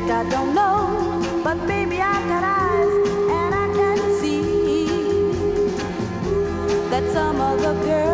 think I don't know, but baby I got eyes and I can see that some other girl